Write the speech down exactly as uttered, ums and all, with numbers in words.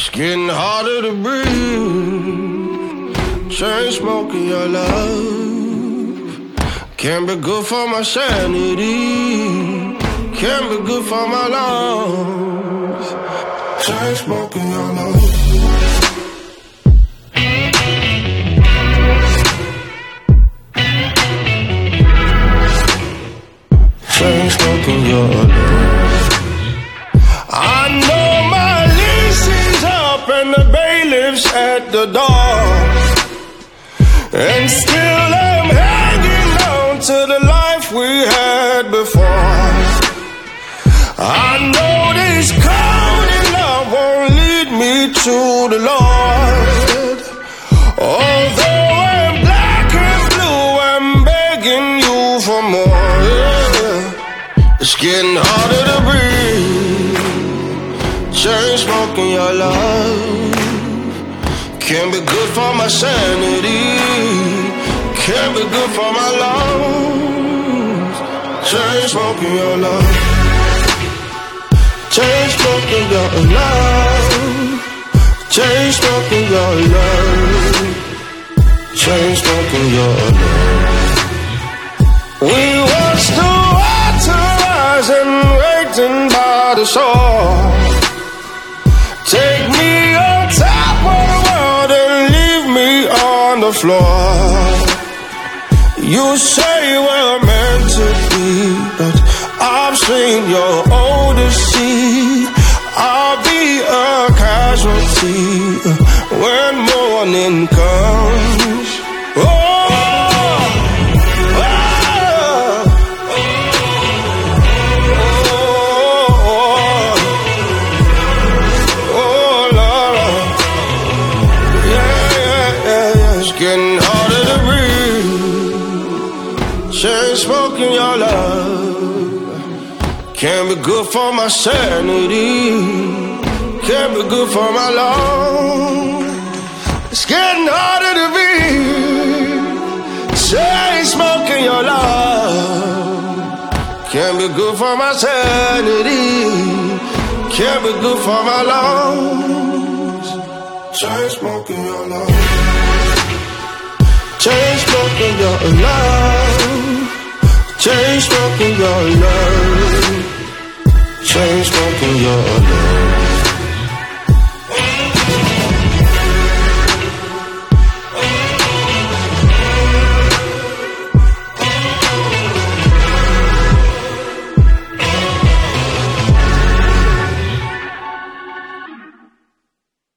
Getting harder to breathe. Chain smoking your love. Can't be good for my sanity. Can't be good for my lungs. Chain smoking your love. Chain smoking your love. I know my lease is up and the bailiff's at the door, and still I'm hanging on to the life we had before. I know this cold in love won't lead me to the Lord. Although I'm black and blue, I'm begging you for more. Yeah. It's getting harder to breathe. Chain smoking your love. Can't be good for my sanity. Can't be good for my lungs. Chain smoking your love. Chain smoking your love. Chain smoking your love. Chain smoking your love. We watched the water rise and waiting by the shore. Take me on top of the world and leave me on the floor. You say we're meant to be, but I've seen your Odyssey. I'll be a casualty when morning comes. Oh! Getting harder to breathe. Chain smoking your love. Can't be good for my sanity. Can't be good for my lungs. It's getting harder to breathe. Chain smoking your love. Can't be good for my sanity. Can't be good for my lungs. Chain smoking your love. Chain smoking your love. Chain smoking your love. Chain smoking your love.